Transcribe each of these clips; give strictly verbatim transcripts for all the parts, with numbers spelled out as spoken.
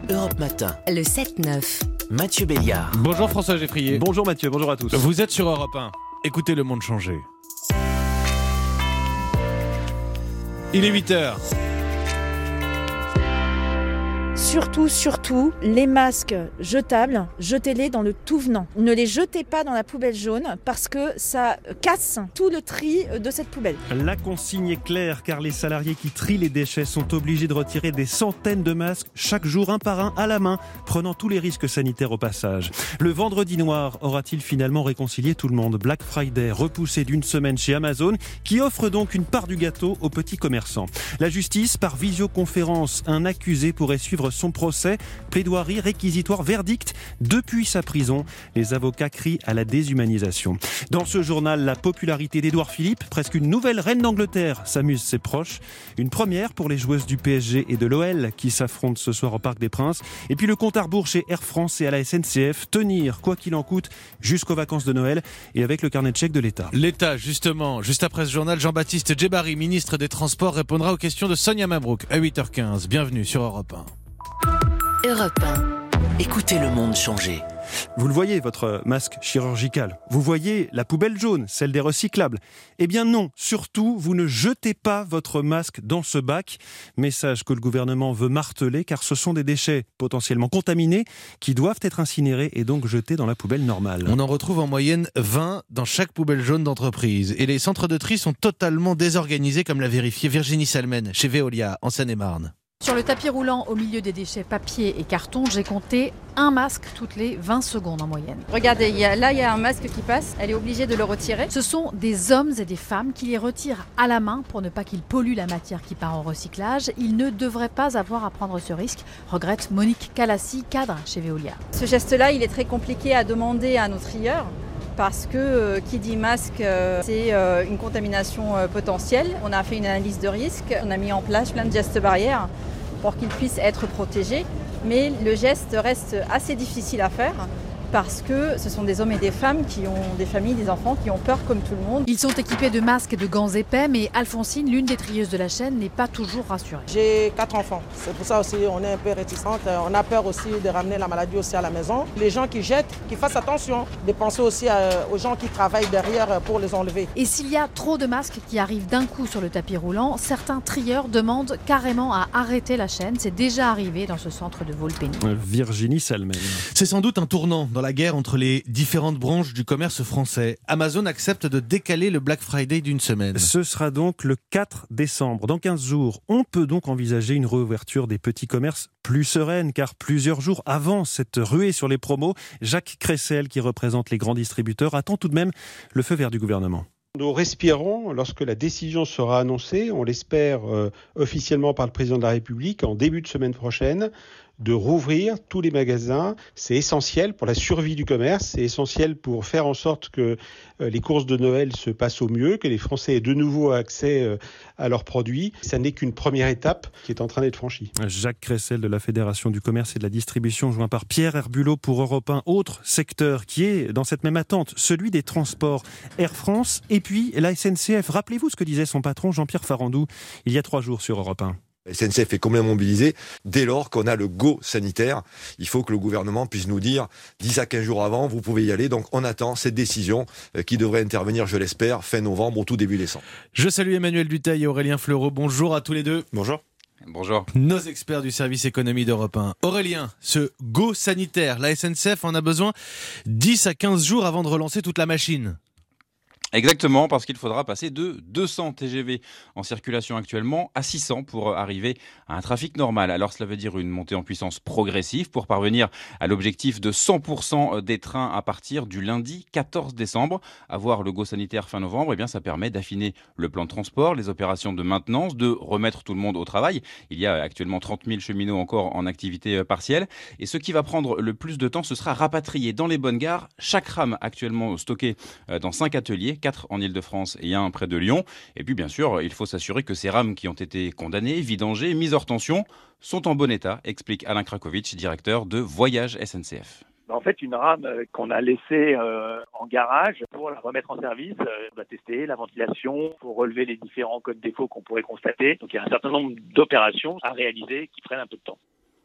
Europe Matin. Le sept neuf. Mathieu Béliard. Bonjour François Geffrier. Bonjour Mathieu, bonjour à tous. Vous êtes sur Europe un. Écoutez le monde changer. Il est huit heures. Surtout, surtout, les masques jetables, jetez-les dans le tout venant. Ne les jetez pas dans la poubelle jaune parce que ça casse tout le tri de cette poubelle. La consigne est claire car les salariés qui trient les déchets sont obligés de retirer des centaines de masques chaque jour, un par un, à la main, prenant tous les risques sanitaires au passage. Le vendredi noir aura-t-il finalement réconcilié tout le monde ? Black Friday repoussé d'une semaine chez Amazon qui offre donc une part du gâteau aux petits commerçants. La justice, par visioconférence, un accusé pourrait suivre son procès, plaidoirie, réquisitoire, verdict. Depuis sa prison, les avocats crient à la déshumanisation. Dans ce journal, la popularité d'Édouard Philippe, presque une nouvelle reine d'Angleterre, s'amuse ses proches. Une première pour les joueuses du P S G et de l'O L qui s'affrontent ce soir au Parc des Princes. Et puis le compte à rebours chez Air France et à la S N C F, tenir quoi qu'il en coûte jusqu'aux vacances de Noël et avec le carnet de chèques de l'État. L'État, justement, juste après ce journal, Jean-Baptiste Djebbari, ministre des Transports, répondra aux questions de Sonia Mabrouk à huit heures quinze. Bienvenue sur Europe un. Europe un. Écoutez le monde changer. Vous le voyez, votre masque chirurgical. Vous voyez la poubelle jaune, celle des recyclables. Eh bien non, surtout, vous ne jetez pas votre masque dans ce bac. Message que le gouvernement veut marteler, car ce sont des déchets potentiellement contaminés qui doivent être incinérés et donc jetés dans la poubelle normale. On en retrouve en moyenne vingt dans chaque poubelle jaune d'entreprise. Et les centres de tri sont totalement désorganisés, comme l'a vérifié Virginie Salmen, chez Veolia, en Seine-et-Marne. Sur le tapis roulant, au milieu des déchets papier et carton, j'ai compté un masque toutes les vingt secondes en moyenne. Regardez, il y a, là il y a un masque qui passe, elle est obligée de le retirer. Ce sont des hommes et des femmes qui les retirent à la main pour ne pas qu'ils polluent la matière qui part en recyclage. Ils ne devraient pas avoir à prendre ce risque, regrette Monique Calassi, cadre chez Veolia. Ce geste-là, il est très compliqué à demander à nos trieurs. Parce que euh, qui dit masque, euh, c'est euh, une contamination euh, potentielle. On a fait une analyse de risque, on a mis en place plein de gestes barrières pour qu'ils puissent être protégés. Mais le geste reste assez difficile à faire parce que ce sont des hommes et des femmes qui ont des familles, des enfants, qui ont peur comme tout le monde. Ils sont équipés de masques et de gants épais, mais Alphonsine, l'une des trieuses de la chaîne, n'est pas toujours rassurée. J'ai quatre enfants, c'est pour ça aussi on est un peu réticente. On a peur aussi de ramener la maladie aussi à la maison. Les gens qui jettent, qu'ils fassent attention, de penser aussi à, aux gens qui travaillent derrière pour les enlever. Et s'il y a trop de masques qui arrivent d'un coup sur le tapis roulant, certains trieurs demandent carrément à arrêter la chaîne. C'est déjà arrivé dans ce centre de Volpeni. Virginie Salmen. C'est sans doute un tournant dans la guerre entre les différentes branches du commerce français. Amazon accepte de décaler le Black Friday d'une semaine. Ce sera donc le quatre décembre. Dans quinze jours, on peut donc envisager une réouverture des petits commerces plus sereine, car plusieurs jours avant cette ruée sur les promos, Jacques Cressel, qui représente les grands distributeurs, attend tout de même le feu vert du gouvernement. Nous respirons lorsque la décision sera annoncée, on l'espère euh, officiellement par le président de la République en début de semaine prochaine, de rouvrir tous les magasins. C'est essentiel pour la survie du commerce, c'est essentiel pour faire en sorte que euh, les courses de Noël se passent au mieux, que les Français aient de nouveau accès euh, à leurs produits. Ça n'est qu'une première étape qui est en train d'être franchie. Jacques Cressel de la Fédération du commerce et de la distribution, joint par Pierre Herbulot pour Europe un. Autre secteur qui est dans cette même attente, celui des transports. Air France et puis la S N C F. Rappelez-vous ce que disait son patron Jean-Pierre Farandou il y a trois jours sur Europe un. La S N C F est complètement mobilisée. Dès lors qu'on a le go sanitaire, il faut que le gouvernement puisse nous dire dix à quinze jours avant, vous pouvez y aller. Donc on attend cette décision qui devrait intervenir, je l'espère, fin novembre ou tout début décembre. Je salue Emmanuel Dutheil et Aurélien Fleureau. Bonjour à tous les deux. Bonjour. Bonjour. Nos experts du service économie d'Europe un. Aurélien, ce go sanitaire, la S N C F en a besoin dix à quinze jours avant de relancer toute la machine. Exactement, parce qu'il faudra passer de deux cents T G V en circulation actuellement à six cents pour arriver à un trafic normal. Alors cela veut dire une montée en puissance progressive pour parvenir à l'objectif de cent pour cent des trains à partir du lundi quatorze décembre. Avoir le go sanitaire fin novembre, eh bien ça permet d'affiner le plan de transport, les opérations de maintenance, de remettre tout le monde au travail. Il y a actuellement trente mille cheminots encore en activité partielle. Et ce qui va prendre le plus de temps, ce sera rapatrier dans les bonnes gares chaque rame actuellement stocké dans cinq ateliers, quatre en Ile-de-France et un près de Lyon. Et puis bien sûr, il faut s'assurer que ces rames qui ont été condamnées, vidangées, mises hors tension, sont en bon état, explique Alain Krakowicz, directeur de Voyage S N C F. En fait, une rame qu'on a laissée euh, en garage pour la remettre en service, euh, on va tester la ventilation, pour relever les différents codes défauts qu'on pourrait constater. Donc il y a un certain nombre d'opérations à réaliser qui prennent un peu de temps.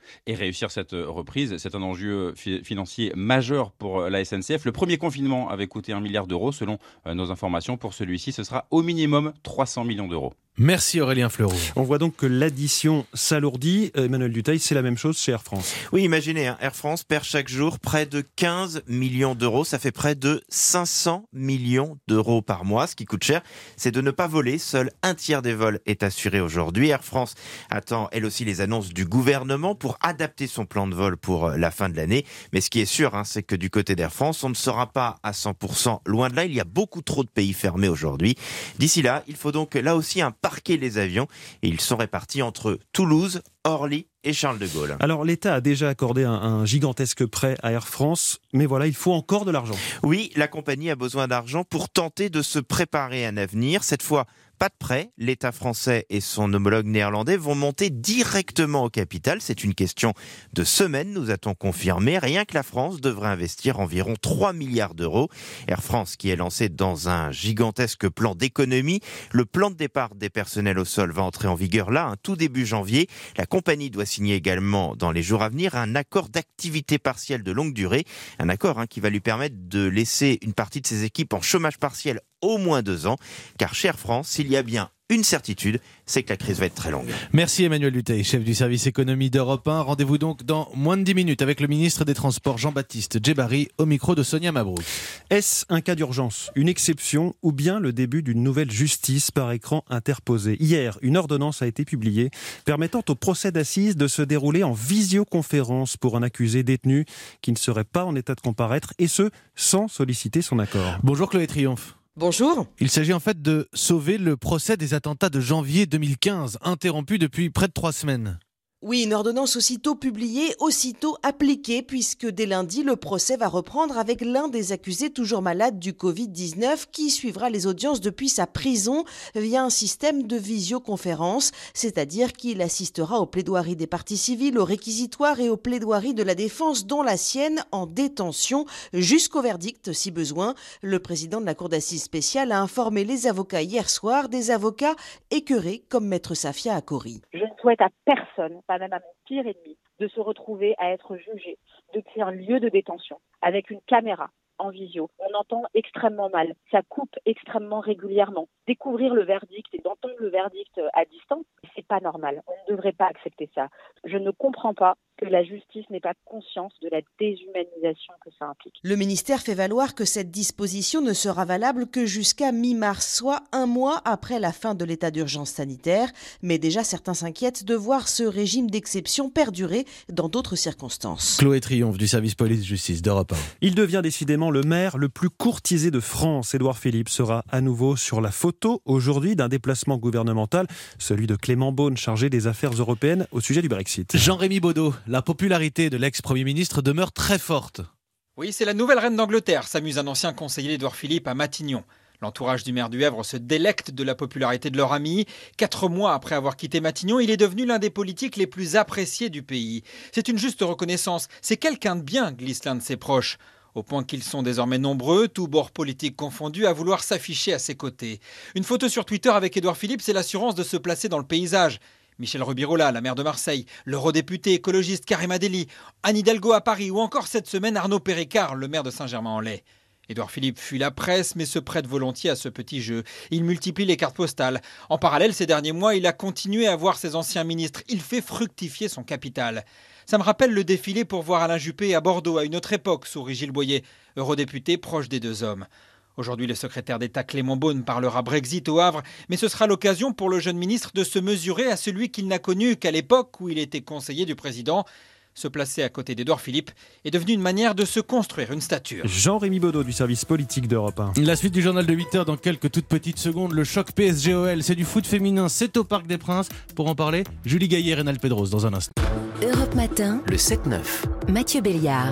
Et réussir cette reprise, c'est un enjeu fi- financier majeur pour la S N C F. Le premier confinement avait coûté un milliard d'euros selon nos informations. Pour celui-ci, ce sera au minimum trois cents millions d'euros. Merci Aurélien Fleureau. On voit donc que l'addition s'alourdit. Emmanuel Dutheil, c'est la même chose chez Air France. Oui, imaginez, hein, Air France perd chaque jour près de quinze millions d'euros. Ça fait près de cinq cents millions d'euros par mois. Ce qui coûte cher, c'est de ne pas voler. Seul un tiers des vols est assuré aujourd'hui. Air France attend, elle aussi, les annonces du gouvernement pour adapter son plan de vol pour la fin de l'année. Mais ce qui est sûr, hein, c'est que du côté d'Air France, on ne sera pas à cent pour cent. Loin de là, il y a beaucoup trop de pays fermés aujourd'hui. D'ici là, il faut donc là aussi un parquer les avions et ils sont répartis entre Toulouse, Orly et Charles de Gaulle. Alors l'État a déjà accordé un, un gigantesque prêt à Air France, mais voilà, il faut encore de l'argent. Oui, la compagnie a besoin d'argent pour tenter de se préparer à un avenir. Cette fois, pas de prêt. L'État français et son homologue néerlandais vont monter directement au capital. C'est une question de semaines, nous a-t-on confirmé. Rien que la France devrait investir environ trois milliards d'euros. Air France qui est lancée dans un gigantesque plan d'économie. Le plan de départ des personnels au sol va entrer en vigueur là, hein, tout début janvier. La compagnie doit signer également dans les jours à venir un accord d'activité partielle de longue durée. Un accord hein, qui va lui permettre de laisser une partie de ses équipes en chômage partiel au moins deux ans. Car chez Air France, il y a bien une certitude, c'est que la crise va être très longue. Merci Emmanuel Dutheil, chef du service économie d'Europe un. Rendez-vous donc dans moins de dix minutes avec le ministre des Transports Jean-Baptiste Djebbari au micro de Sonia Mabrouk. Est-ce un cas d'urgence, une exception ou bien le début d'une nouvelle justice par écran interposé ? Hier, une ordonnance a été publiée permettant au procès d'assises de se dérouler en visioconférence pour un accusé détenu qui ne serait pas en état de comparaître et ce, sans solliciter son accord. Bonjour Chloé Triomphe. Bonjour. Il s'agit en fait de sauver le procès des attentats de janvier deux mille quinze, interrompu depuis près de trois semaines. Oui, une ordonnance aussitôt publiée, aussitôt appliquée, puisque dès lundi, le procès va reprendre avec l'un des accusés toujours malade du covid dix-neuf qui suivra les audiences depuis sa prison via un système de visioconférence, c'est-à-dire qu'il assistera aux plaidoiries des parties civiles, aux réquisitoires et aux plaidoiries de la défense, dont la sienne, en détention, jusqu'au verdict si besoin. Le président de la Cour d'assises spéciale a informé les avocats hier soir, des avocats écœurés comme Maître Safia Akori. Je ne souhaite à personne, pas même à mon pire ennemi, de se retrouver à être jugé depuis un lieu de détention avec une caméra en visio. On entend extrêmement mal, ça coupe extrêmement régulièrement. Découvrir le verdict et d'entendre le verdict à distance, c'est pas normal. On ne devrait pas accepter ça. Je ne comprends pas que la justice n'ait pas conscience de la déshumanisation que ça implique. Le ministère fait valoir que cette disposition ne sera valable que jusqu'à mi-mars, soit un mois après la fin de l'état d'urgence sanitaire. Mais déjà, certains s'inquiètent de voir ce régime d'exception perdurer dans d'autres circonstances. Chloé Triomphe du service police-justice d'Europe un. Il devient décidément le maire le plus courtisé de France. Édouard Philippe sera à nouveau sur la photo aujourd'hui d'un déplacement gouvernemental, celui de Clément Beaune, chargé des affaires européennes au sujet du Brexit. Jean-Rémy Baudot, la popularité de l'ex-premier ministre demeure très forte. Oui, c'est la nouvelle reine d'Angleterre, s'amuse un ancien conseiller d'Édouard Philippe à Matignon. L'entourage du maire du Havre se délecte de la popularité de leur ami. Quatre mois après avoir quitté Matignon, il est devenu l'un des politiques les plus appréciés du pays. C'est une juste reconnaissance. C'est quelqu'un de bien, glisse l'un de ses proches. Au point qu'ils sont désormais nombreux, tous bords politiques confondus, à vouloir s'afficher à ses côtés. Une photo sur Twitter avec Édouard Philippe, c'est l'assurance de se placer dans le paysage. Michel Rubirola, la maire de Marseille, l'eurodéputé écologiste Karim Adeli, Anne Hidalgo à Paris ou encore cette semaine Arnaud Péricard, le maire de Saint-Germain-en-Laye. Édouard Philippe fuit la presse mais se prête volontiers à ce petit jeu. Il multiplie les cartes postales. En parallèle, ces derniers mois, il a continué à voir ses anciens ministres. Il fait fructifier son capital. Ça me rappelle le défilé pour voir Alain Juppé à Bordeaux à une autre époque, sourit Gilles Boyer, eurodéputé proche des deux hommes. Aujourd'hui, le secrétaire d'État Clément Beaune parlera Brexit au Havre, mais ce sera l'occasion pour le jeune ministre de se mesurer à celui qu'il n'a connu qu'à l'époque où il était conseiller du président. Se placer à côté d'Édouard Philippe est devenu une manière de se construire une stature. Jean-Rémy Baudot du service politique d'Europe un. La suite du journal de huit heures dans quelques toutes petites secondes. Le choc P S G O L, c'est du foot féminin, c'est au Parc des Princes. Pour en parler, Julie Gaillet et Rénal Pedros dans un instant. Europe Matin, Le sept neuf. Mathieu Béliard.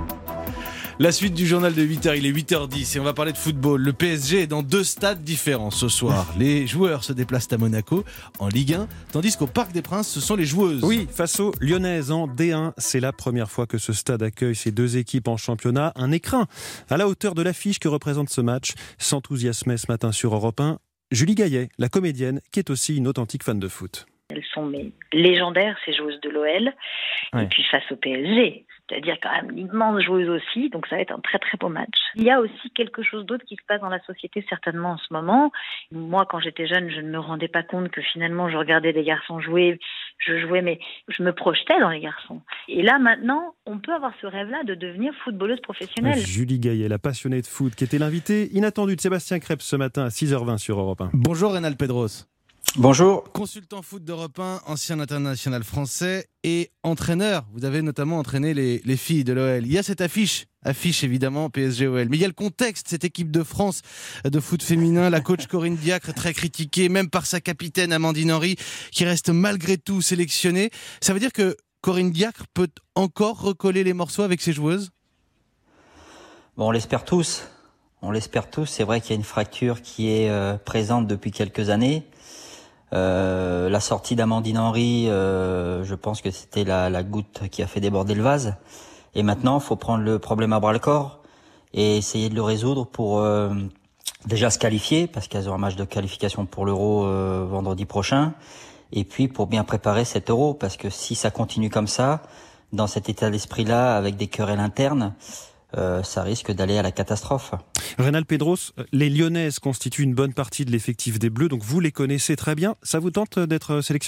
La suite du journal de huit heures, il est huit heures dix et on va parler de football. Le P S G est dans deux stades différents ce soir. Les joueurs se déplacent à Monaco en Ligue un, tandis qu'au Parc des Princes, ce sont les joueuses. Oui, face aux Lyonnaises en D un, c'est la première fois que ce stade accueille ces deux équipes en championnat. Un écrin à la hauteur de l'affiche que représente ce match s'enthousiasmait ce matin sur Europe un. Julie Gaillet, la comédienne, qui est aussi une authentique fan de foot. Elles sont mais légendaires, ces joueuses de l'O L. Ouais. Et puis face au P S G, c'est-à-dire quand même l'immense joueuse aussi, donc ça va être un très très beau match. Il y a aussi quelque chose d'autre qui se passe dans la société certainement en ce moment. Moi, quand j'étais jeune, je ne me rendais pas compte que finalement je regardais des garçons jouer, je jouais, mais je me projetais dans les garçons. Et là maintenant, on peut avoir ce rêve-là de devenir footballeuse professionnelle. Julie Gaillet, la passionnée de foot, qui était l'invitée inattendue de Sébastien Krebs ce matin à six heures vingt sur Europe un. Bonjour Reynald Pedros. Bonjour. Consultant foot d'Europe un, ancien international français et entraîneur. Vous avez notamment entraîné les, les filles de l'O L. Il y a cette affiche, affiche évidemment P S G O L. Mais il y a le contexte, cette équipe de France de foot féminin, la coach Corinne Diacre très critiquée, même par sa capitaine Amandine Henry, qui reste malgré tout sélectionnée. Ça veut dire que Corinne Diacre peut encore recoller les morceaux avec ses joueuses ? Bon, on l'espère tous. On l'espère tous. C'est vrai qu'il y a une fracture qui est euh, présente depuis quelques années. Euh, la sortie d'Amandine Henry, euh, je pense que c'était la, la goutte qui a fait déborder le vase. Et maintenant, il faut prendre le problème à bras-le-corps et essayer de le résoudre pour euh, déjà se qualifier, parce qu'elles ont un match de qualification pour l'Euro euh, vendredi prochain. Et puis pour bien préparer cet Euro, parce que si ça continue comme ça, dans cet état d'esprit-là, avec des querelles internes, Euh, ça risque d'aller à la catastrophe. Reynald Pedros, les Lyonnaises constituent une bonne partie de l'effectif des Bleus, donc vous les connaissez très bien. Ça vous tente d'être sélectionneur ?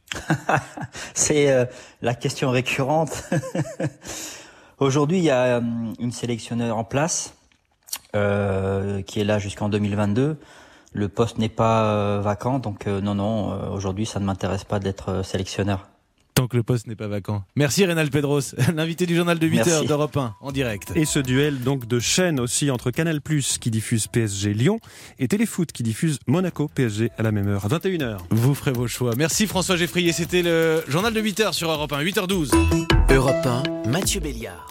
C'est euh, la question récurrente. Aujourd'hui, il y a euh, une sélectionneur en place euh, qui est là jusqu'en deux mille vingt-deux. Le poste n'est pas euh, vacant, donc euh, non, non, euh, aujourd'hui, ça ne m'intéresse pas d'être euh, sélectionneur. Tant que le poste n'est pas vacant. Merci Reynald Pedros, l'invité du journal de huit heures d'Europe un, en direct. Et ce duel donc de chaîne aussi entre Canal plus, qui diffuse P S G Lyon, et Téléfoot, qui diffuse Monaco P S G à la même heure, à vingt et une heures. Vous ferez vos choix. Merci François Geffrier, c'était le journal de huit heures sur Europe un, huit heures douze. Europe un, Mathieu Béliard.